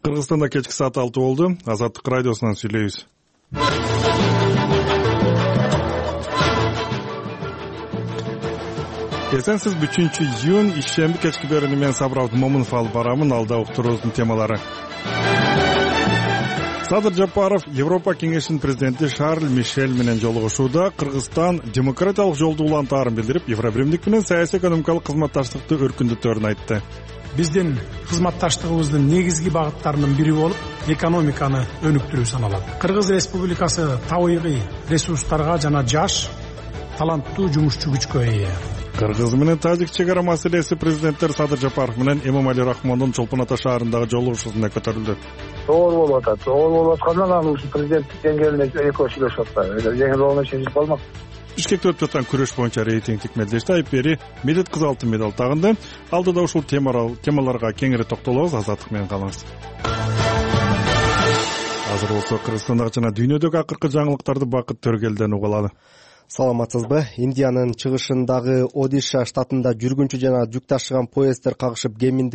Кыргызстанда кечки саат 6 болду. Азаттык радиосунан сүйлөйбүз. Эсенсиз 3-июнь ишемби кечки берүүнү мен Сабыр Абдымомунов алып барамын. Алда уктуруубуздун темалары. Садыр Жапаров Европа кеңешинин президенти Шарль Мишель менен жолугушууда Кыргызстан демократиялык жолду улантаарын билдирип, Евробиримдик менен саясий экономикалык кызматташтыкты өркүндөтөөрүн айтты. Биздин кызматташтыгыбыздын негизги багыттарынын бири болуп, экономиканы өнүктүрүү саналат. Кыргыз Республикасы табигый ресурстарга жана жаш, таланттуу жумушчу күчкө ээ. Кыргыз менен Тажик чегара маселеси президенттер Садыр Жапаров менен Эмомали Рахмондун Чолпон Ата шаарындагы жолугушуусунда көтөрүлдү. Оор болуп атат. Оор болуп аткандан анан ушу президенттик деңгээлинде экөө сүйлөшүп атат. Жеңил болгон иши болмок. Бишкекте өтүп жаткан күрөш боюнча рейтингдик медалиште Айпери Медет кызы алтын медаль тагынды. Алдыда ушул темаларга кеңири токтолобуз. Азаттык менен калыңыз. Азыр болсо Кыргызстандагы жана дүйнөдөгү акыркы жаңылыктарды Бакыт Төргелден уга алалы. Саламатсызбы? Индиянын чыгышындагы Одиша штатында жүргүнчү жана жүк ташыган поезддер кагышып, кеминде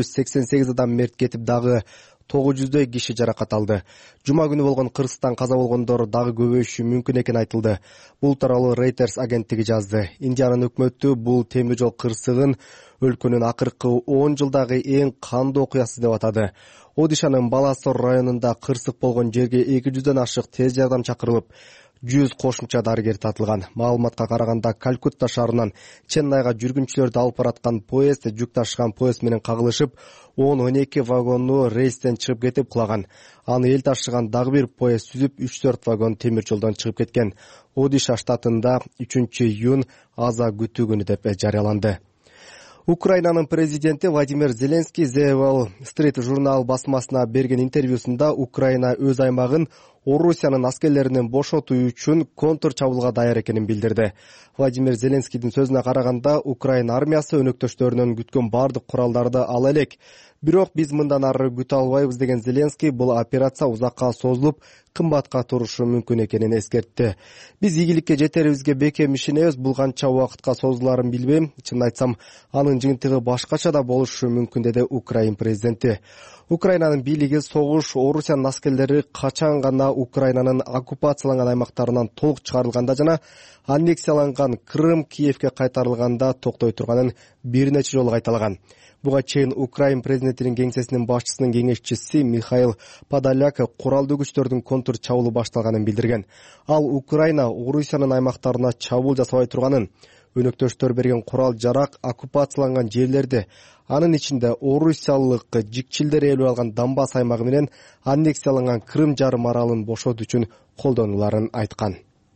288 адам мерт кетип, дагы 900дөй киши жаракат алды. Жума күнү болгон кырсыктан каза болгондор дагы көбөйүшү мүмкүн экени айтылды. Бул тууралуу Reuters агенттиги жазды. Индиянын өкмөтү бул темир жол кырсыгын өлкөнүн акыркы 10 жылдагы эң кандуу окуясы деп атады. Одишанын Баласор районунда кырсык болгон жерге 200дөн ашык тез жардам чакырылып, 100 кошумча дарыгер татылган. Маалыматка караганда, Калкутта шаарынан Ченнайга жүргүнчүлөрдү алып бараткан поезд жүк ташыган поезд менен кагылышып, 10-12 вагону рейстен чыгып кетип кулаган. Аны эл ташыган дагы бир поезд сүзүп, 3-4 вагон темир жолдон чыгып кеткен. Одиша штатында 3-июнь аза күтүү күнү деп жарыяланды. Украинанын президенти Владимир Зеленский The Wall Street журнал басмасына берген интервьюсунда Украина өз аймагын Орусиянын аскерлеринен бошотуу үчүн контр чабуулга даяр экенин билдирди. Владимир Зеленскийдин сөзүнө караганда, Украина армиясы өнөктөштөрүнөн күткөн бардык куралдарды ала элек. Бирок биз мындан ары күтө албайбыз деген Зеленский бул операция узакка созулуп, кымбатка турушу мүмкүн экенин эскертти. Биз ийгиликке жетерибизге бекем ишенебиз, бул канча убакытка созулаарын билбейм. Чын айтсам, анын жыйынтыгы башкача да болушу мүмкүн, деди Украин президенти. Украинанын бийлиги согуш Орусиянын аскерлери качан гана Украинанын оккупацияланган аймактарынан толук чыгарылганда жана аннексияланган Крым Киевке кайтарылганда токтой турганын бир нече жолу кайталаган. Буга чейин Украин президентинин кеңсесинин башчысынын кеңешчиси Михаил Подоляк куралдуу күчтөрдүн контр чабуулу башталганын билдирген. Ал Украина Орусиянын аймактарына чабуул жасабай турганын, өнөктөштөр берген курал жарак оккупацияланган жерлерди, анын ичинде орусиялык жикчилдер ээлеп алган Донбасс аймагы менен аннексияланган Крым жарым аралын бошотуу үчүн колдонуларын айткан.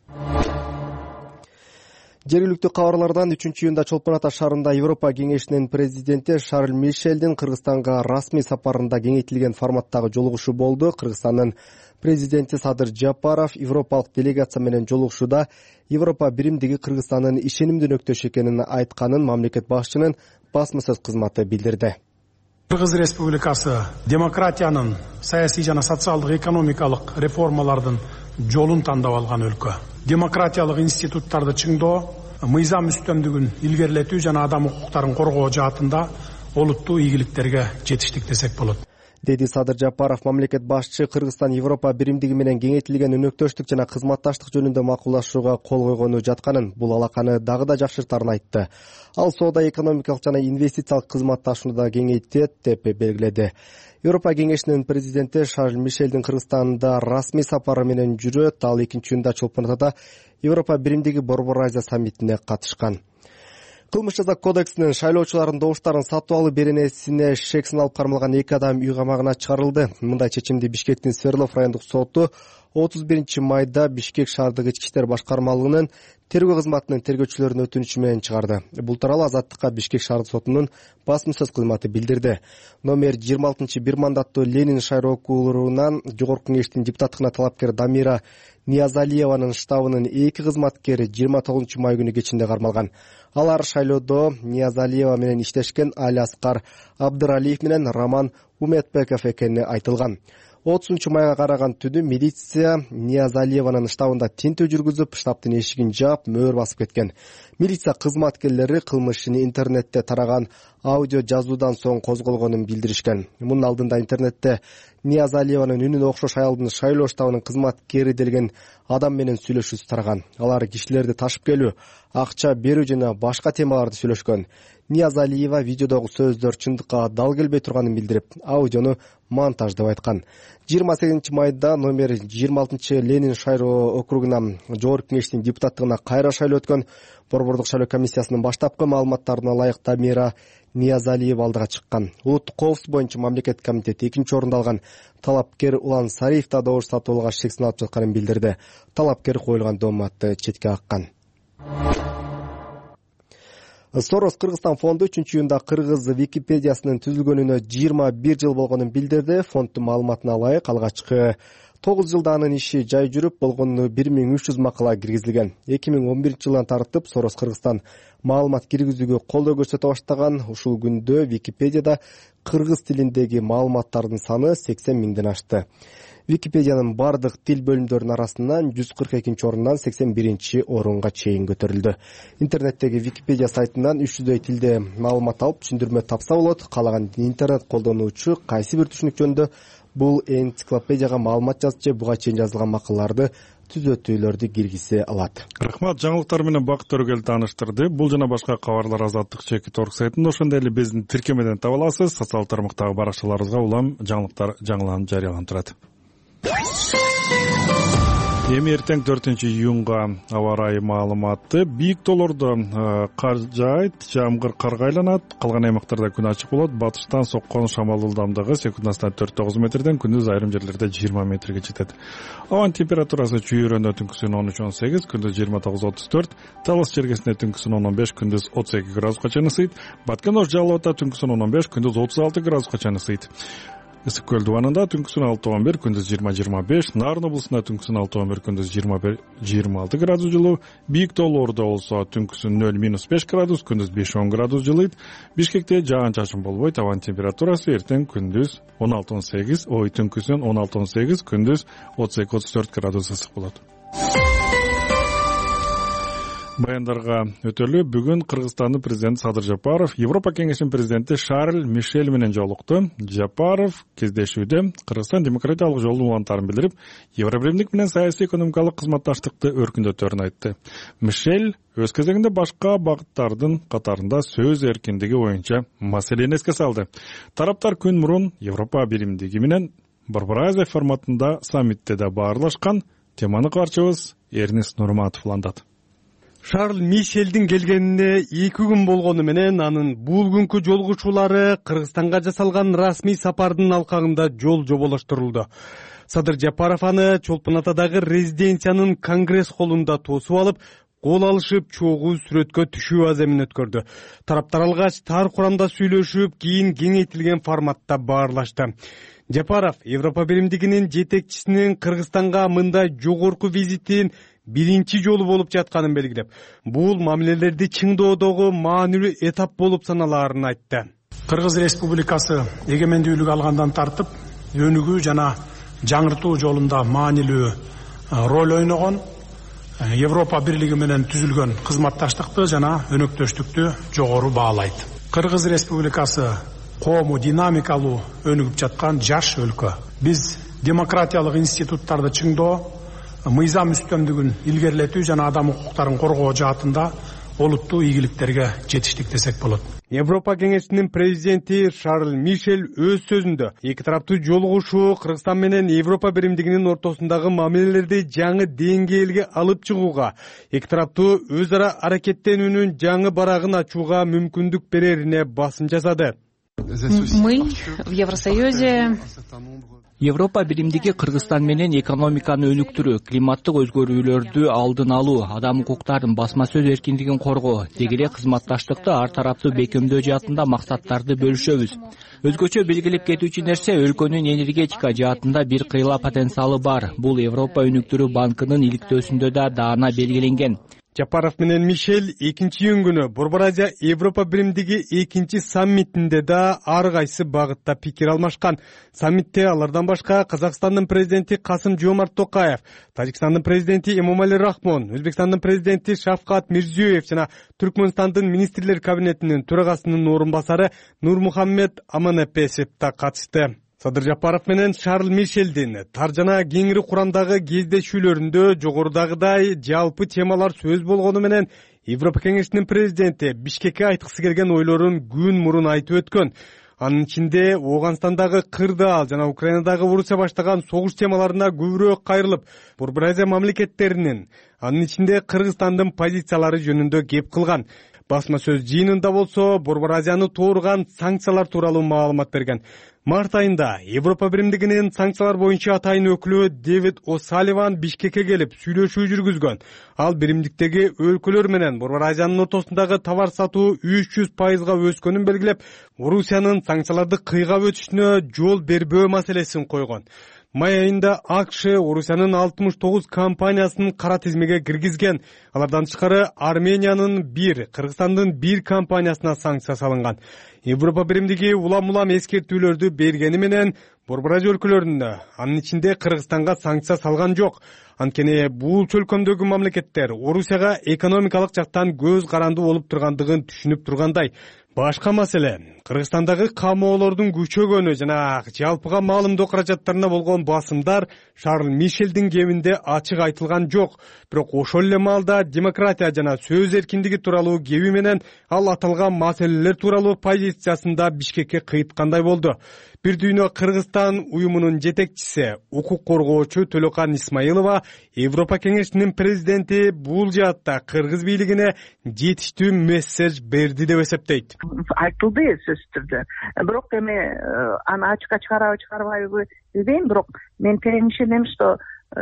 Жергиликтүү кабарлардан 3-июнда Чолпон Ата шаарында Европа кеңешинин президенти Шарль Мишелдин Кыргызстанга расмий сапарында кеңейтилген форматтагы жолугушуу болду. Кыргызстандын президенти Садыр Жапаров европалык делегация менен жолугушууда Европа биримдиги Кыргызстандын ишенимдүү өнөктөшү экенин айтканын мамлекет башчынын басма сөз кызматы билдирди. Кыргыз Республикасы демократиянын саясий жана социалдык экономикалык реформалардын жолун тандап алган өлкө. Демократиялык институттарды чыңдоо, мыйзам үстөмдүгүн илгерилетүү жана адам укуктарын коргоо жаатында олуттуу ийгиликтерге жетиштик десек болот, деди Садыр Жапаров. Мамлекет башчы Кыргызстан Европа биримдиги менен кеңейтилген өнөктөштүк жана кызматташтык жөнүндө макулдашууга кол койгону жатканын, бул алаканы дагы да жакшыртаарын айтты. Ал соода экономикалык жана инвестициялык кызматташууну да кеңейтет деп белгиледи. Европа кеңешинин президенти Шарль Мишелдин Кыргызстанда расмий сапары менен жүрөт. Ал 2-июнда Чолпон Атада Европа биримдиги Борбор Азия саммитине катышкан. Кылмыш жаза кодексинин шайлоочулардын добуштарын сатып алуу беренесине шек салып кармалган 2 адам үй камагына чыгарылды. Мындай чечимди Бишкектин Свердлов райондук соту 31-майда Бишкек шаардык ички иштер башкармалыгынын тергөө кызматынын тергөөчүлөрүнүн өтүнүчү менен чыгарды. Бул тууралуу Азаттыкка Бишкек шаардык сотунун басма сөз кызматы билдирди. Номер 26-бир мандаттуу Ленин шайроо округунан жогорку кеңештин депутаттыгына талапкер Дамира Ниязалиеванын штабынын 2 кызматкери 29-май күнү кечинде кармалган. Алар шайлоодо Ниязалиева менен иштешкен Али Аскар Абдыралиев менен Роман Уметбеков экени айтылган. майга караган түнү милиция Ниязалиеванын штабында тинтүү жүргүзүп, штабтын эшигин жаап, мөөр басып кеткен. Милиция кызматкерлери кылмыш ишини интернетте тараган аудио жазуудан соң козголгонун билдиришкен. Мунун алдында интернетте Ниязалиеванын үнүнө окшош аялдын шайлоо штабынын кызматкери делген адам менен сүйлөшүүсү тараган. Алар кишилерди ташып келүү, акча берүү жана башка темаларды сүйлөшкөн. Ниязалиева видеодогу сөздөр чындыкка дал келбей турганын билдирип, аудиону монтаждап айткан. 28 майда номер 26 Ленин шайлоо округуна жогорку кеңештин депутаттыгына кайра шайлоо өткөн. Борбордук шайлоо комиссиясынын баштапкы маалыматтарына ылайык Дамира Ниязалиева алдыга чыккан. Улуттук коопсуздук боюнча мамлекеттик комитет 2-орунду алган. Талапкер Улан Сариев да добуш сатып алууга шексин алып жатканын билдирди. Талапкер коюлган дооматты четке каккан. Сорос Кыргызстан фонду 3-июнда кыргыз Википедиясынын түзүлгөнүнө 21 жыл болгонун билдирди. Фонддун маалыматына ылайык, алгачкы 9 жылда анын иши жай жүрүп, болгону 1300 макала киргизилген. 2011 жылдан тартып Сорос Кыргызстан маалымат киргизүүгө колдоо көрсөтө баштаган. Ушул күндө Википедияда кыргыз тилиндеги маалыматтардын саны 80 миңден ашты. Википедиянын бардык тил бөлүмдөрүнүн арасынан 142 орундан 81 орунга чейин көтөрүлдү. Интернеттеги Википедия сайтынан 300 тилде маалымат алып, түшүндүрмө тапса болот. Каалаган интернет колдонуучу кайсы бир түшүнүк жөнүндө бул энциклопедияга маалымат жазчы, буга чейин жазылган макалаларды түзөтүүлөрдү киргизе алат. Рахмат, жаңылыктар менен Бакыт Төрөгел тааныштырды. Бул жана башка кабарлар Азаттык чеки торг сайтында, ошондой эле биздин тиркемеден таба аласыз. Социалдык тармактагы баракчаларыбызга улам жаңылыктар жаңыланып жарыяланып турат. Эми эртең 4-июнга аба ырайы маалыматы. Бийик тоолордо кар жаайт, жамгыр карга айланат, калган аймактарда күн ачык болот. Батыштан соккон шамал ылдамдыгы секундасына 4-9 метрден, күндүз айрым жерлерде 20 метрге жетет. Абанын температурасы чүйрөндө түнкүсүн 13-18, күндүз 29-34, Талас чергесинде түнкүсүн 10-15, күндүз 32 градуска чейин ысыйт. Баткен Ош Жалалбатта түнкүсүн 10-15, күндүз 36 градуска чейин ысыйт. Ысык көл дубанында түнкүсүн 6-11, күндүз 20-25, Нарын облусунда түнкүсүн 6-11, күндүз 21-26 градус жылуу, бийик тоолордо болсо түнкүсүн 0-5 градус, күндүз 5-10 градус жылыйт. Бишкекте жаан-чачын болбойт, абанын температурасы эртең күндүз 16-18, түнкүсүн 16-18, күндүз 32-34 градус ысык болот. Баяндарга өтөлү бүгүн Кыргызстандын президенти Садыр Жапаров Европа кеңешинин президенти Шарль Мишель менен жолукту. Жапаров кездешүүдө Кыргызстан демократиялык жолдун улантарын билдирип, Евробиримдик менен саясий экономикалык кызматташтыкты өркүндөтөөрүн айтты. Мишель өз кезегинде башка багыттардын катарында сөз эркиндиги боюнча маселени эске салды. Тараптар күн мурун Европа биримдиги менен Борбор Азия форматында саммитте да баарлашкан. Теманы каарчыбыз Эрнис Нурматов улантат. Шарль Мишелдин келгенине 2 күн болгону менен анын бул күнкү жолугушуулары Кыргызстанга жасалган расмий сапардын алкагында жол жоболоштурулду. Садыр Жапаров аны Чолпон Атадагы резиденциянын конгресс холлунда тосуп алып, кол алышып, чогуу сүрөткө түшүү аземин өткөрдү. Тараптар алгач тар курамда сүйлөшүп, кийин кеңейтилген форматта баарлашты. Жапаров Европа биримдигинин жетекчисинин Кыргызстанга мындай жогорку визитин биринчи жолу болуп жатканын белгилеп, бул мамилелерди чыңдоодогу маанилүү этап болуп саналаарын айтты. Кыргыз Республикасы эгемендүүлүк алгандан тартып, өнүгүү жана жаңыртуу жолунда маанилүү роль ойногон, Европа бирлиги менен түзүлгөн кызматташтыкты жана өнөктөштүктү жогору баалайт. Кыргыз Республикасы коому динамикалуу өнүгүп жаткан жаш өлкө. Биз демократиялык институттарды чыңдоо, мыйзам үстөмдүгүн илгерилетүү жана адам укуктарын коргоо жаатында олуттуу ийгиликтерге жетиштик десек болот. Европа кеңешинин президенти Шарль Мишель өз сөзүндө эки тараптуу жолугушуу Кыргызстан менен Европа биримдигинин ортосундагы мамилелерди жаңы деңгээлге алып чыгууга, эки тараптуу өз ара аракеттенүүнүн жаңы барагын ачууга мүмкүндүк берерине басым жасады. Мы в Евросоюзе Европа биримдиги Кыргызстан менен экономиканы өнүктүрүү, климаттык өзгөрүүлөрдү алдын алуу, адам укуктарын, басма сөз эркиндигин коргоо, деги эле кызматташтыкты ар тараптуу бекемдөө жаатында максаттарды бөлүшөбүз. Өзгөчө белгилеп кетүүчү нерсе өлкөнүн энергетика жаатында бир кыйла потенциалы бар. Бул Европа өнүктүрүү банкынын иликтөөсүндө да даана белгиленген. Жапаров менен Мишель 2-июнь күнү Борбор Азия Европа биримдиги 2 саммитинде да ар кайсы багытта пикир алмашкан. Саммитте алардан башка Казакстандын президенти Касым-Жомарт Токаев, Тажикстандын президенти Эмомали Рахмон, Өзбекстандын президенти Шавкат Мирзиёев жана Түркмөнстандын министрлер кабинетинин төрагасынын орун басары Нурмухаммед Аманапесов да катышты. Садыр Жапаров менен Шарль Мишелдин тар жана кеңири курамдагы кездешүүлөрүндө жогорудагыдай жалпы темалар сөз болгону менен Европа кеңешинин президенти Бишкекке айткысы келген ойлорун күн мурун айтып өткөн. Анын ичинде Ооганстандагы кырдаал жана Украинадагы Орусия баштаган согуш темаларына көбүрөөк кайрылып, Борбор Азия мамлекеттеринин, анын ичинде Кыргызстандын позициялары жөнүндө кеп кылган. Басма сөз жыйынында болсо Борбор Азияны тууруган санкциялар тууралуу маалымат берген. Март айында Европа биримдигинин санкциялар боюнча атайын өкүлү Дэвид О'Салливан Бишкекке келип сүйлөшүү жүргүзгөн. Ал биримдиктеги өлкөлөр менен Борбор Азиянын ортосундагы товар сатуу 300%га өскөнүн белгилеп, Орусиянын санкцияларды кыйгап өтүшүнө жол бербөө маселесин койгон. Май айында АКШ Орусиянын 69 компаниясын кара тизмеге киргизген. Алардан тышкары Армениянын 1, Кыргызстандын 1 компаниясына санкция салынган. Европа биримдиги улам-улам эскертүүлөрдү бергени менен Борбор Азия өлкөлөрүндө, анын ичинде Кыргызстанга санкция салган жок. Анткени бул чөлкөмдөгү мамлекеттер Орусияга экономикалык жактан көз каранды болуп тургандыгын түшүнүп тургандай. Башка маселе Кыргызстандагы камоолордун күчөгөнү жана жалпыга маалымдоо каражаттарына болгон басымдар Шарль Мишелдин кебинде ачык айтылган жок. Бирок ошол эле маалда демократия жана сөз эркиндиги тууралуу кеби менен ал аталган маселелер тууралуу позициясында Бишкекке кыйткандай болду. Бир дүйнө Кыргызстан уюмунун жетекчиси, укук коргоочу Төлөкан Исмаилова Европа кеңешинин президенти бул жаатта кыргыз бийлигине жетиштүү месседж берди деп эсептейт. Айтылды сөзсүз түрдө. Бирок эми аны ачыкка чыгарбайбы дебейм, бирок мен терең ишенем, что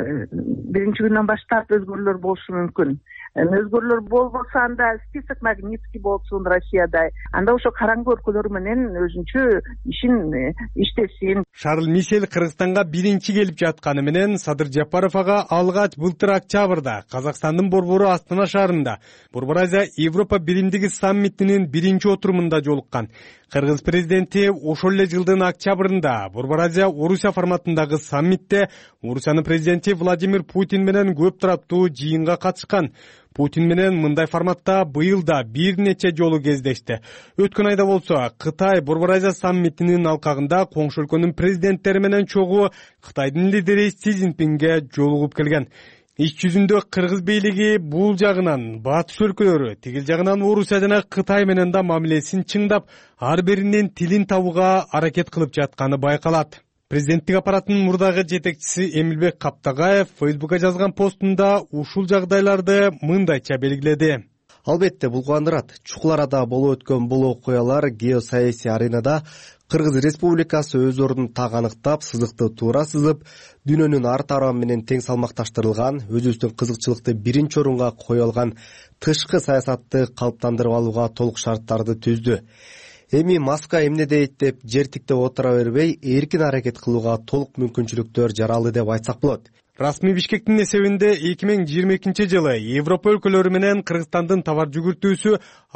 биринчи күндөн баштап өзгөрүүлөр болушу мүмкүн. Өзгөрүүлөр болбосо анда список Магнитский болсун Россияда. Анда ошо караңгы өлкөлөр менен өзүнчө ишин иштесин. Шарль Мишель Кыргызстанга биринчи келип жатканы менен Садыр Жапаров ага алгач былтыр октябрда Казакстандын борбору Астана шаарында Борбор Азия Европа биримдиги саммитинин биринчи отурумунда жолуккан. Кыргыз президенти ошол эле жылдын октябрында Борбор Азия Орусия форматындагы саммитте Орусиянын президенти Владимир Путин менен көп тараптуу жыйынга катышкан. Путин менен мындай форматта быйыл да бир нече жолу кездешти. Өткөн айда болсо Кытай Борбор Азия саммитинин алкагында коңшу өлкөнүн президенттери менен чогуу Кытайдын лидери Си Цзиньпинге жолугуп келген. Иш жүзүндө Кыргыз бийлиги бул жагынан батыш өлкөлөрү, тигил жагынан Орусия жана Кытай менен да мамилесин чыңдап, ар биринин тилин табууга аракет кылып жатканы байкалат. Президенттик аппараттын мурдагы жетекчиси Эмилбек Каптагаев Фейсбукка жазган постунда ушул жагдайларды мындайча белгиледи. Албетте бул кубандырат. Чукул арада болуп өткөн бул окуялар геосаясий аренада Кыргыз Республикасы өз ордун так аныктап, сызыкты туура сызып, дүйнөнүн ар тарабы менен тең салмакташтырылган, өзүбүздүн кызыкчылыкты биринчи орунга кое алган тышкы саясатты калыптандырып алууга толук шарттарды түздү. Эми Москва эмне дейт деп жертиктеп отура бербей, эркин аракет кылууга толук мүмкүнчүлүктөр жаралды деп айтсак болот. Расмий Бишкектин эсебинде 2022 жылы Европа өлкөлөрү менен Кыргызстандын товар жүгүртүүсү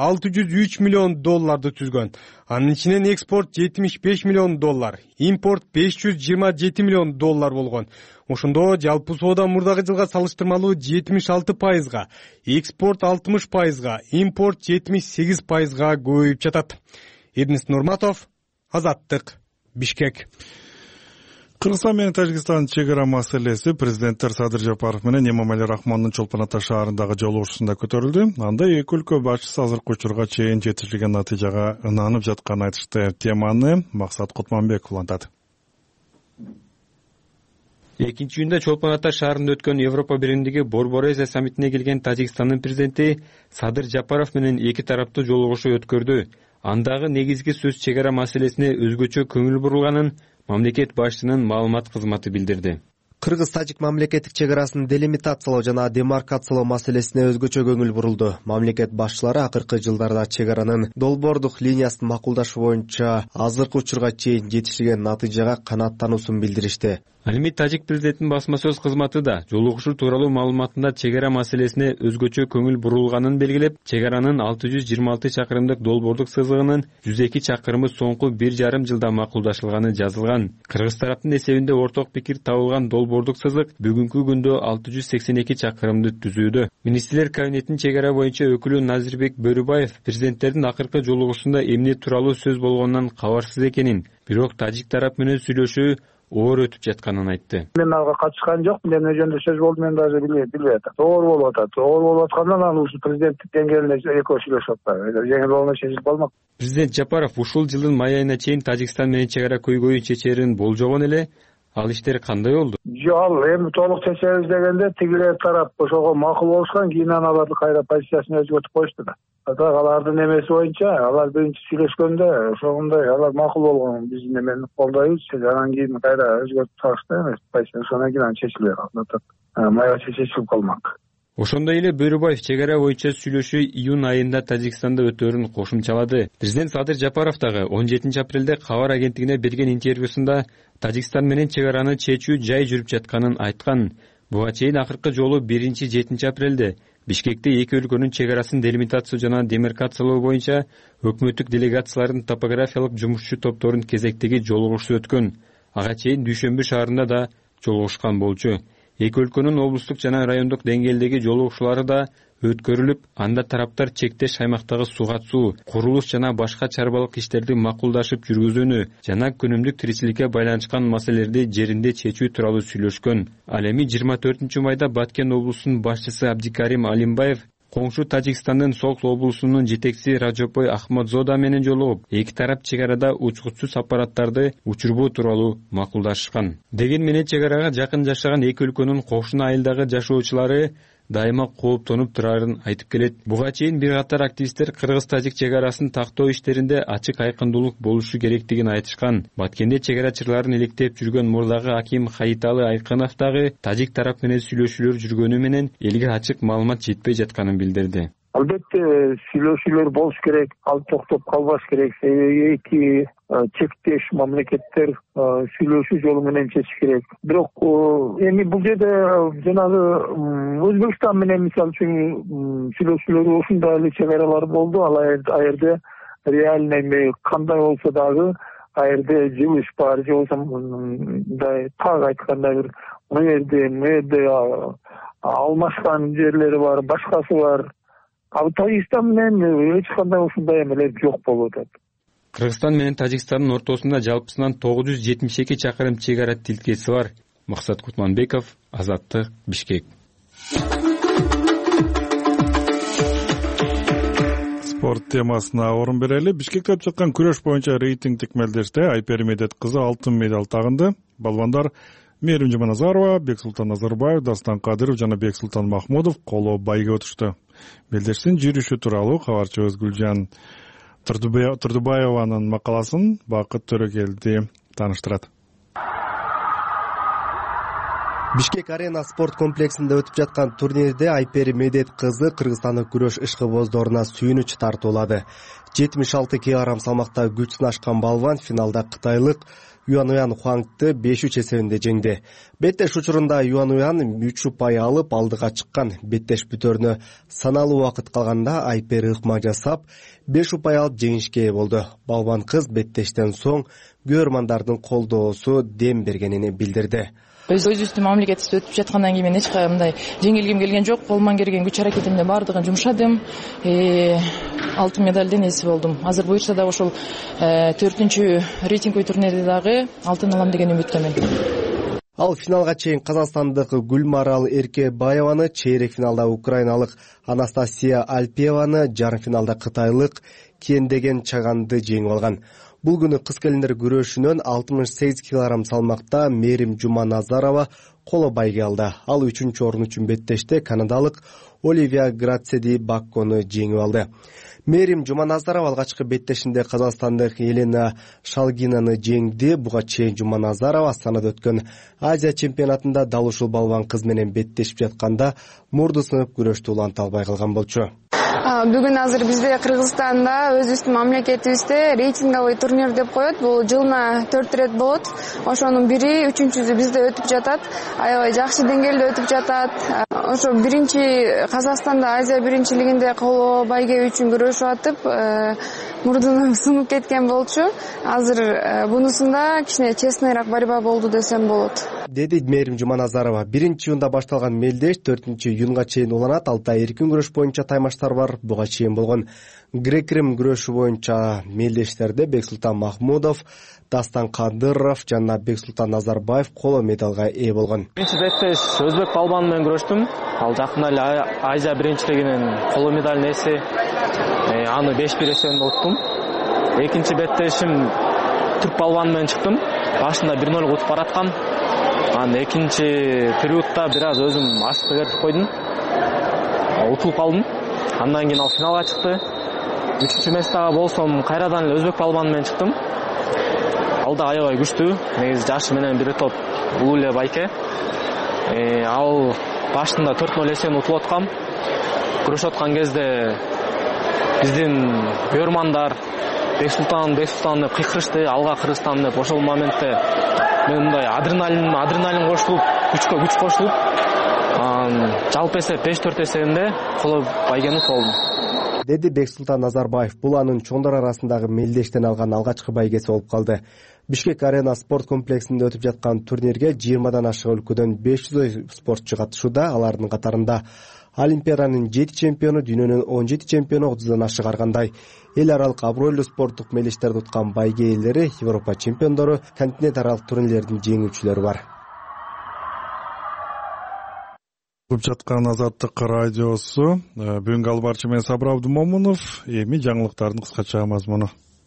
$603 миллион түзгөн. Анын ичинен экспорт $75 миллион, импорт $527 миллион болгон. Ошондо жалпы соода мурдагы жылга салыштырмалуу 76%, экспорт 60%, импорт 78%га көбөйүп жатат. Эрнест Нурматов, Азаттык, Бишкек. Кыргызстан менен Тажикстандын чек ара маселеси президенттер Садыр Жапаров менен Эмомали Рахмондун Чолпон Ата шаарындагы жолугушуусунда көтөрүлдү. Анда эки өлкө башчысы азыркы учурга чейин жетишилген натыйжага ынанып жатканын айтышты. Теманы Максат Кутманбеков улантат. 2-июнда Чолпон Ата шаарында өткөн Европа биримдиги Борбор Азия саммитине келген Тажикстандын президенти Садыр Жапаров менен эки тараптуу жолугушуу өткөрдү. Андагы негизги сөз чек ара маселесине өзгөчө көңүл бурулганын мамлекет башчысынын маалымат кызматы билдирди. Кыргыз-тажик мамлекеттик чек арасын делимитациялоо жана демаркациялоо маселесине өзгөчө көңүл бурулду. Мамлекет башчылары акыркы жылдарда чек аранын долбоордук линиясын макулдаш боюнча азыркы учурга чейин жетишилген натыйжага канааттануусун билдиришти. Ал эми тажик президентинин басма сөз кызматы да жолугушуу тууралуу маалыматында чек ара маселесине өзгөчө көңүл бурулганын белгилеп, чек аранын 626 чакырымдык долбоордук сызыгынын 102 чакырымы соңку 1,5 жылда макулдашылганы жазылган. Кыргыз тараптын эсебинде орток пикир табылган долбоордук сызык бүгүнкү күндө 682 чакырымды түзүүдө. Министрлер кабинетинин чек ара боюнча өкүлү Назирбек Бөрүбаев президенттердин акыркы жолугушуусунда эмне тууралуу сөз болгонунан кабарсыз экенин, бирок тажик тарап менен сүйлөшүү оор өтүп жатканын айтты. Мен ага катышкан жокмун, эмне жөнүндө сөз болду мен даже билбей атам. Оор болуп атат. Оор болуп аткандан анан ушул президенттик деңгээлинде экөө сүйлөшүп атпайбы. Жеңил болгон чечилип калмак. Президент Жапаров ушул жылдын май айына чейин Тажикстан менен чек ара көйгөйүн чечерин болжогон эле. Ал иштер кандай болду? Жок, эми толук чечебиз дегенде тигилер тарап ошого макул болушкан, кийин алар кайра позициясын өзгөртүп коюшту да. Алардын эмеси боюнча, алар биринчи сүйлөшкөндө ошондой алар макул болгон, биз немени колдойбуз, анан кийин кайра өзгөртүп салышты эмес, позициясы ошондон кийин анан чечилбей калды. Майга чечилип калмак. Ошондой эле Бөрүбаев чек ара боюнча сүйлөшүү июнь айында Тажикстанда өтөөрүн кошумчалады. Президент Садыр Жапаров дагы 17 апрелде кабар агенттигине берген интервьюсунда Тажикстан менен чек араны чечүү жай жүрүп жатканын айткан. Буга чейин акыркы жолу 1-7 апрелде Бишкекте эки өлкөнүн чек арасын делимитация жана демаркациялоо боюнча өкмөттүк делегациялардын топографиялык жумушчу топторунун кезектеги жолугушуу өткөн. Ага чейин Дүйшөмбү шаарында да жолугушкан болчу. Эки өлкөнүн облустук жана райондук деңгээлдеги жолугушуулары да өткөрүлүп, анда тараптар чектеш аймактагы суга суу, курулуш жана башка чарбалык иштерди макулдашып жүргүзүүнү жана күнүмдүк тиричиликке байланышкан маселелерди жеринде чечүү тууралуу сүйлөшкөн. Ал эми 24 майда Баткен облусунун башчысы Абдикарим Алимбаев коңшу Тажикстандын Сокс облусунун жетекчиси Раджопой Ахмадзода менен жолугуп, эки тарап чек арада учкучсуз аппараттарды учурбоо тууралуу макулдашкан. Деген менен чек арага жакын жашаган эки өлкөнүн кошуна айылдагы жашоочулары дайыма кооптонуп турарын айтып келет. Буга чейин бир катар активисттер кыргыз-тажик чек арасын тактоо иштеринде ачык айкындуулук болушу керектигин айтышкан. Баткенде чек арачыларын иликтеп жүргөн мурдагы аким Хаиталы Айкынов дагы тажик тарап менен сүйлөшүүлөр жүргөнү менен элге ачык маалымат жетпей жатканын билдирди. Албетте сүйлөшүүлөр болуш керек, ал токтоп калбаш керек. Эки чектеш мамлекеттер сүйлөшүү жолу менен чечиш керек. Бирок эми бул жерде жанагы Өзбекстан менен мисалы үчүн сүйлөшүүлөр ушундай эле чек аралар болду. Ал жерде реально эми кандай болсо дагы ал жерде жылыш бар, же болбосо мындай так айтканда бир муерде алмашкан жерлери бар, башкасы бар. Ал Тажикстан менен эч кандай ушундай эмелер жок болуп атат. Кыргызстан менен Тажикстандын ортосунда жалпысынан 972 чакырым чек ара тилкеси бар. Максат Кутманбеков, Азаттык, Бишкек. Спорт темасына орун берели. Бишкекте өтүп жаткан күрөш боюнча рейтингдик мелдеште Айпери Медет кызы алтын медаль тагынды. Балбандар Мээрим Жаманазарова, Бексултан Назарбаев, Дастан Кадыров жана Бексултан Махмудов коло байга өтүштү. Мелдештин жүрүшү тууралуу кабарчыбыз Гүлжан Турдубаеванын макаласын Бакыт Төрөкелди тааныштырат. Бишкек арена спорт комплексинде өтүп жаткан турнирде Айпери Медет кызы Кыргызстандын күрөш ишкыбоздоруна сүйүнүч тартуулады. 76 кг салмакта күч сынашкан балван финалда кытайлык Юан Хуангты 5-3 эсебинде жеңди. Беттеш учурунда Юан 3 упай алып алдыга чыккан. Беттеш бүтөрүнө саналуу убакыт калганда Айпери ыкма жасап 5 упай алып жеңишке ээ болду. Балбан кыз беттештен соң көрөрмандардын колдоосу дем бергенин билдирди. Өзүбүздүн мамлекетибизде өтүп жаткандан кийин мен эч кандай жеңилгим келген жок. Колуман келген күч аракетимде баардыгын жумшадым. Алтын медалдын ээси болдум. Азыр буюрса да ошол 4-чү рейтинговый турнирде дагы алтын алам деген үмүттөмүн. Ал финалга чейин казакстандык Гүлмарал Эркебаеваны, чейрек финалда украиналык Анастасия Альпиеваны, жарым финалда кытайлык Кендеген Чаганды жеңип алган. Бул күнү кыз келиндер күрөшүнөн 68 кг салмакта Мээрим Жуманазарова коло байге алды. Ал 3-орун үчүн беттеште канадалык Оливия Грацеди Баккону жеңип алды. Мээрим Жуманазарова алгачкы беттешинде казакстандык Елена Шалгинаны жеңди. Буга чейин Жуманазарова Астанада өткөн Азия чемпионатында дал ушул балбан кыз менен беттешип жатканда мурду сынып күрөштү уланта албай калган болчу. Бүгүн азыр бизде Кыргызстанда өзүбүздүн мамлекетибизде рейтинговый турнир деп коет. Бул жылына 4 рет болот. Ошонун бири 3-чүсү бизде өтүп жатат. Аябай жакшы деңгээлде өтүп жатат. Ошо биринчи Казакстанда Азия биринчилигинде коло байге үчүн күрөшүп атып, мурдуну сынып кеткен болчу. Азыр бунусунда кичине честныйраак борьба болду десем болот. Деди Мээрим Жуманазарова. 1-июнда башталган мелдеш 4-июнга чейин уланат. Алта эркин күрөш боюнча таймаштар бар. Буга чейин болгон грек-рим күрөшү боюнча мелдештерде Бексултан Махмудов, Дастан Кадыров жана Бексултан Назарбаев коло медалга ээ болгон. Биринчи беттеш өзбек балбаны менен күрөштүм. Ал жакында эле Азия биринчилигинин коло медалын ээси. Аны 5-1 эсебинде уттум. Экинчи беттешим түрк балбаны менен чыктым. Башында 1-0 утуп бараткам. Анан экинчи периодта бир аз өзүм ачыкты кетип койдум. Утулуп калдым. Андан кийин ал финалга чыкты. 3-чү местага болсом кайрадан эле өзбек балбаны менен чыктым. Ал да аябай күчтүү. Негизи жашы менен бир топ улуу эле байке. Ал башында 4-0 эсебинде утулуп аткам. Күрөшүп аткан кезде биздин көрмандар Бексултан деп кыйкырышты, алга Кыргызстан деп. Ошол моментте мен мындай адреналин кошулуп, күчкө күч кошулуп, жалпы эсеп 5-4 эсебинде коло байгени болдум. Деди Бексултан Назарбаев. Бул анын чоңдор арасындагы мелдештен алган алгачкы байгеси болуп калды. Бишкек арена спорт комплексинде өтүп жаткан турнирге 20дан ашык өлкөдөн 500 спортчу катышууда. Алардын катарында Олимпиаданын 7 чемпиону, дүйнөнүн 17 чемпиону, 30дан ашык аргандай эл аралык абройлуу спорттук мелдештерди уткан байге ээлери, Европа чемпиондору, континент аралык турнирлердин жеңүүчүлөрү бар. Жаткан Азаттык радиосу. Бүгүнкү албарчы мен Сабыр Абдымомунов. Эми жаңылыктардын кыскача мазмуну.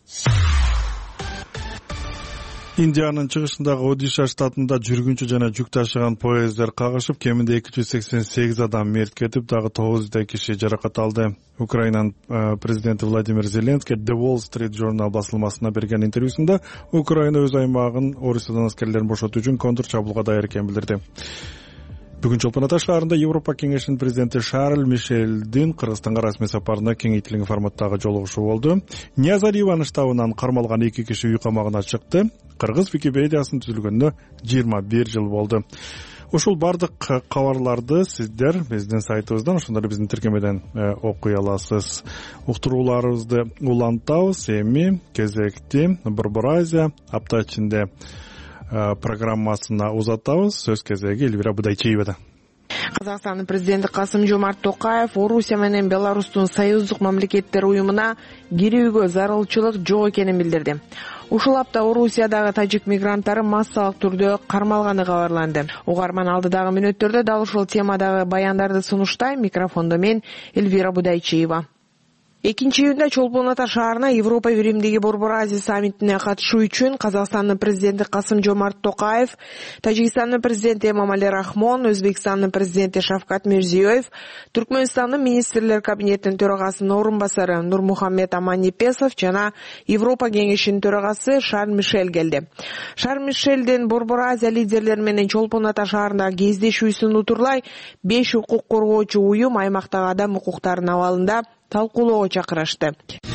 Индиянын чыгышындагы Одиша штатында жүргүнчү жана жүк ташыган поездер кагышып, кеминде 288 адам мерт кетип, дагы 900 киши жаракат алды. Украинанын президенти Владимир Зеленский The Wall Street Journal басылмасына берген интервьюсунда Украина өз аймагын Орусиядан аскерлерин бошотуу үчүн контр чабуулга даяр экенин билдирди. Бүгүн Чолпон Ата шаарында Европа кеңешинин президенти Шарль Мишелдин Кыргызстанга расмий сапарында кеңейтилген форматтагы жолугушуу болду. Нияз Алиеванын штабынан кармалган 2 киши үй камагына чыкты. Кыргыз Википедиясын түзүлгөнүнө 21 жыл болду. Ушул бардык кабарларды сиздер биздин сайтыбыздан, ошондой эле биздин тиркемеден окуй аласыз. Уктурууларыбызды улантабыз. Эми кезекти Борбор Азия апта ичинде программасына узатабыз. Сөз кезеги Элвира Будайчиевада. Казакстандын президенти Касым-Жомарт Токаев Орусия менен Беларустун союздук мамлекеттер уюмуна кирүүгө зарылчылык жок экенин билдирди. Ушул апта Орусиядагы тажик мигранттары массалык түрдө кармалганы кабарланды. Угарман алдыдагы мүнөттөрдө дал ушул темадагы баяндарды сунуштайм. Микрофондо мен Элвира Будайчиева. 2-июнда Чолпон Ата шаарына Европа биримдиги Борбор Азия саммитине катышуу үчүн Казакстандын президенти Касым-Жомарт Токаев, Тажикстандын президенти Эмомали Рахмон, Өзбекстандын президенти Шавкат Мирзиёев, Түркмөнстандын министрлер кабинетинин төрагасынын орун басары Нурмухаммед Аманипесов жана Европа кеңешинин төрагасы Шарль Мишель келди. Шарль Мишелдин Борбор Азия лидерлери менен Чолпон Ата шаарындагы кездешүүсүн утурлай 5 укук коргоочу уюм аймактагы адам укуктарынын абалында талкуулоого чакырышты.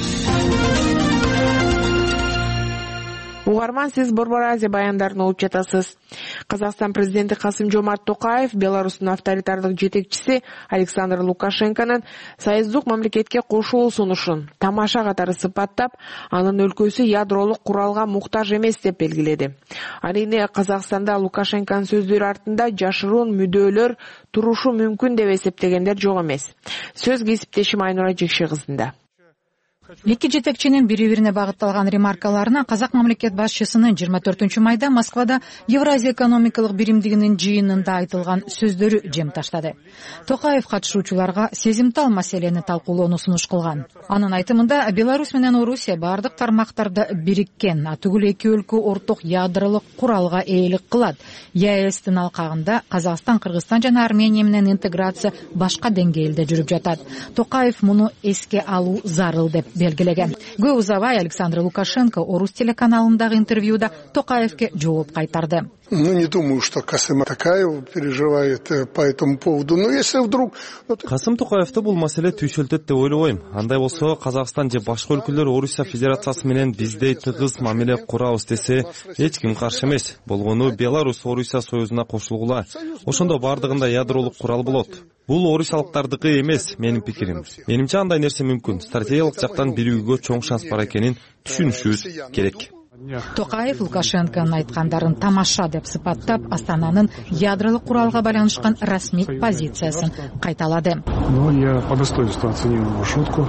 Угарман, сиз Борбор Азия баяндарын угуп жатасыз. Казакстан президенти Касым-Жомарт Токаев Беларустун авторитардык жетекчиси Александр Лукашенконун союздук мамлекетке кошулуу сунушун тамаша катары сыпаттап, анын өлкөсү ядролук куралга муктаж эмес деп белгиледи. Арийне Казакстанда Лукашенконун сөздөрү артында жашыруун мүддөөлөр турушу мүмкүн деп эсептегендер жок эмес. Сөз кесиптешим Айнура Жекши кызында. Эки жетекчинин бири бирине багытталган ремаркаларына казак мамлекет башчысынын 24 майда Москвада Евразия экономикалык биримдигинин жыйынында айтылган сөздөрү жем таштады. Токаев катышуучуларга сезимтал маселени талкуулоону сунуш кылган. Анын айтымында Беларусь менен Орусия бардык тармактарда бириккен, түгүл эки өлкө орток ядролук куралга ээлик кылат. ЕАЭСтин алкагында Казакстан, Кыргызстан жана Армения менен интеграция башка деңгээлде жүрүп жатат. Токаев муну эске алуу зарыл деп белгилеген. Көп узабай Александр Лукашенко Орус телеканалындагы интервьюда Токаевке жооп кайтарды. Не думаю, что Касым Токаев переживает по этому поводу. Но если вдруг... Касым Токаевди бул маселе түйшөлтөт деп ойлобойм. Андай болсо Казакстан же башка өлкөлөр Орусия Федерациясы менен биздей тыгыз мамиле курабыз десе, эч ким каршы эмес. Болгону Беларусь Орусия союзуна кошулгула. Ошондо бардыгында ядролук курал болот. Бул орусиялыктардыкы эмес, менин пикирим. Менимче андай нерсе мүмкүн. Стратегиялык жактан бирүүгө чоң шанс бар экенин түшүнүшүбүз керек. Токаев Лукашенконун айткандарын тамаша деп сыпаттап, Астананын ядролук куралга байланышкан расмий позициясын кайталады. Я по достоинству оценил его шутку.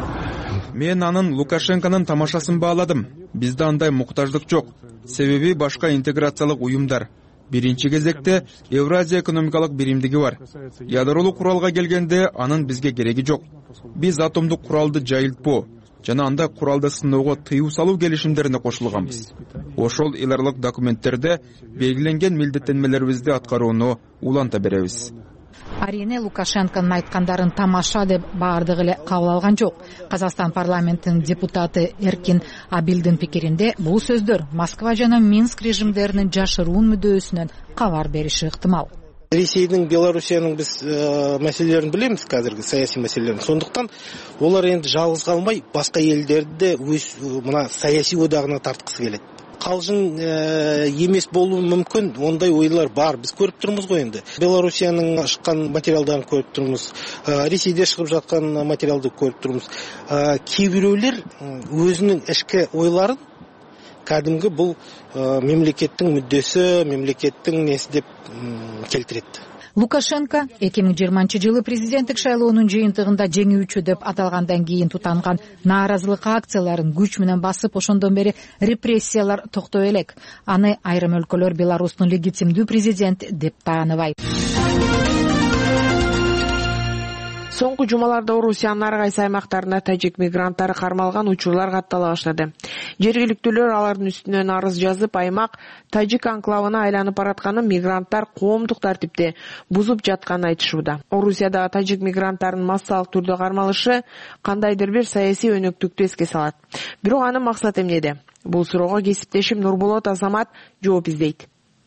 Мен анын Лукашенконун тамашасын бааладым. Бизде андай муктаждык жок. Себеби башка интеграциялык уюмдар. Биринчи кезекте Евразия экономикалык биримдиги бар. Ядролук куралга келгенде анын бизге кереги жок. Биз атомдук куралды жайылтпоо жана анда куралды сыноого тыюу салуу келишимдерине кошулганбыз. Ошол иларлык документтерде белгиленген милдеттенмелерибизди аткарууну уланта беребиз. Арине Лукашенконун айткандарын тамаша деп баардыгы эле кабыл алган жок. Казакстан парламентинин депутаты Эркин Абилдин пикиринде бул сөздөр Москва жана Минск режимдеринин жашыруун мүдөөсүнөн кабар бериши ыктымал. Ресейдин, Белоруссиянын биз маселелерин билебиз, казыркы саясий маселелерин. Сондуктан олар энди жалгыз калмай, башка элдерди өз мына саясий одагына тарткысы келет. Калжың эмес болуу мүмкүн, ондай ойлор бар. Биз көрүп турмуз го энди. Белоруссиянын чыккан материалдарын көрүп турмуз. Ресейде чыгып жаткан материалды көрүп турмуз. Кээ бирөөлөр өзүнүн ички ойлорун кадимги бул мемлекеттин мүддөсү, мемлекеттин неси деп келтирет. Лукашенко 2020-жылы президенттик шайлоонун жыйынтыгында жеңүүчү деп аталгандан кийин тутанган нааразылык акцияларын күч менен басып, ошондон бери репрессиялар токтой элек. Аны айрым өлкөлөр Беларустун легитимдүү президенти деп тааныбайт. Соңку жумаларда Орусиянын ар кайсы аймактарында тажик мигранттары кармалган учурлар каттала баштады. Жергиликтүүлөр алардын үстүнөн арыз жазып, аймак тажик анклавына айланып баратканын, мигранттар коомдук тартипти бузуп жатканын айтышууда. Орусияда тажик мигранттарынын массалык түрдө кармалышы кандайдыр бир саясий өнөктүктү эске салат. Бирок анын максаты эмнеде? Бул суроого кесиптешим Нурболот Азамат жооп издейт.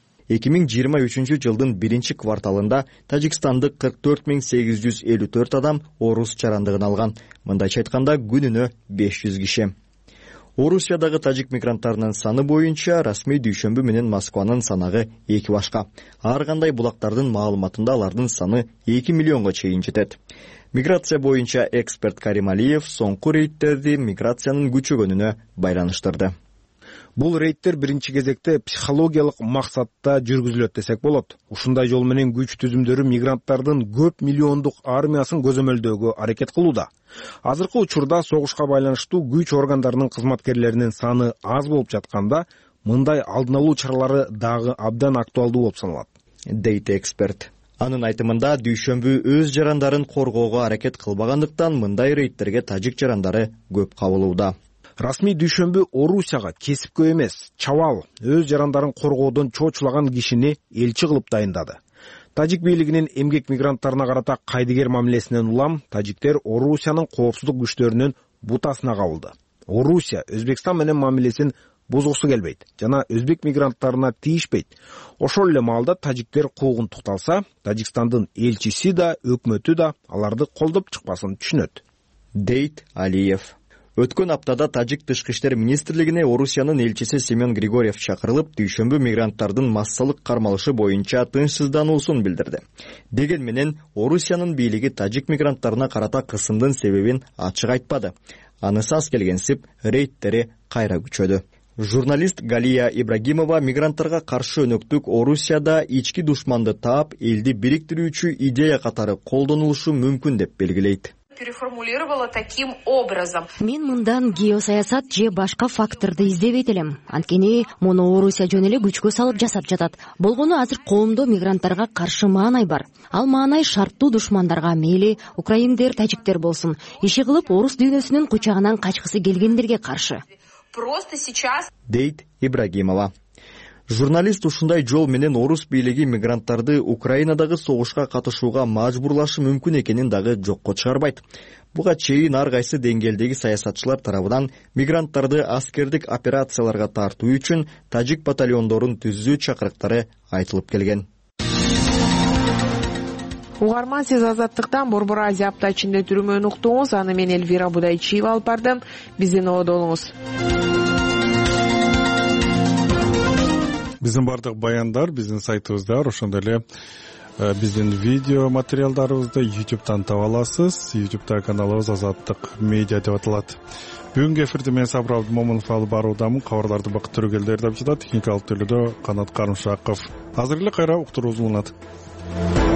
2023-жылдын биринчи кварталында Тажикстандык 44.854 адам орус чарандыгын алган. Мындайча айтканда күнүнө 500 киши. Орусиядагы тажик мигранттарынын саны боюнча расмий дүйшөмбү менен Москванын санагы 2 башка. Ар кандай булактардын маалыматында алардын саны 2 миллионго чейин жетет. Миграция боюнча эксперт Карим Алиев соңку рейдтерди миграциянын күчөгөнүнө байланыштырды. Бул рейдтер биринчи кезекте психологиялык максатта жүргүзүлөт десек болот. Ушундай жол менен күч түзүмдөрү мигранттардын көп миллиондук армиясын көзөмөлдөөгө аракет кылууда. Азыркы учурда согушка байланыштуу күч органдарынын кызматкерлеринин саны аз болуп жатканда, мындай алдын алуу чаралары дагы абдан актуалдуу болуп саналат, дейт эксперт. Анын айтымында дүйшөмбү өз жарандарын коргоого аракет кылбагандыктан мындай рейдтерге тажик жарандары көп кабылууда. Расмий дүйшөмбү Орусияга кесипкө эмес, чабал өз жарандарын коргоодон чочулаган кишини элчи кылып дайындады. Тажик бийлигинин эмгек мигранттарына карата кайдыгер мамилесинен улам тажиктер Орусиянын коопсуздук күчтөрүнүн бутасына кабылды. Орусия Өзбекстан менен мамилесин бузгусу келбейт жана өзбек мигранттарына тийишпейт. Ошол эле маалда тажиктер куугунтукталса, Тажикстандын элчиси да, өкмөтү да аларды колдоп чыкпасын түшүнөт, дейт Алиев. Өткөн аптада Тажик тышкы иштер министрлигине Орусиянын элчиси Семен Григорьев чакырылып, дүйшөмбү мигранттардын массалык кармалышы боюнча тынчсыздануусун билдирди. Деген менен Орусиянын бийлиги тажик мигранттарына карата кысымдын себебин ачык айтпады. Анысы аз келгенсип, рейдтери кайра күчөдү. Журналист Галия Ибрагимова мигранттарга каршы өнөктүк Орусияда ички душманды таап, элди бириктирүүчү идея катары колдонулушу мүмкүн деп белгилейт. переформулировала таким образом. Мен мындан геосаясат же башка факторду издебейт элем. Анткени муну Орусия жөн эле күчкө салып жасап жатат. Болгону азыр коомдо мигранттарга каршы маанай бар. Ал маанай шарттуу душмандарга, мейли украиндер, тажиктер болсун, иши кылып орус дүйнөсүнүн кучагынан качкысы келгендерге каршы. Просто сейчас дейт Ибрагимова. Журналист ушундай жол менен орус бийлиги мигранттарды Украинадагы согушка катышууга мажбурлашы мүмкүн экенин дагы жокко чыгарбайт. Буга чейин ар кайсы деңгээлдеги саясатчылар тарабынан мигранттарды аскердик операцияларга тартуу үчүн тажик батальондорун түзүү чакырыктары айтылып келген. Угарман, сиз Азаттыктан Борбор Азия апта ичинде түрмөнү уктуңуз. Аны мен Эльвира Будайчиева алып бардым. Биздин ободо болуңуз. Биздин бардык баяндар биздин сайтыбызда, ошондой эле биздин видео материалдарыбызды YouTube'дан таба аласыз. YouTube'да каналыбыз Азаттык медиа деп аталат. Бүгүнкү эфирди мен Сабыр Абдымомунов алып баруудамын. Кабарларды Бакыт Төрөгелдиев дап жатат. Техникалык төлөдө Канат Карымшаков. Азыр эле кайра уктуруубуз уланат.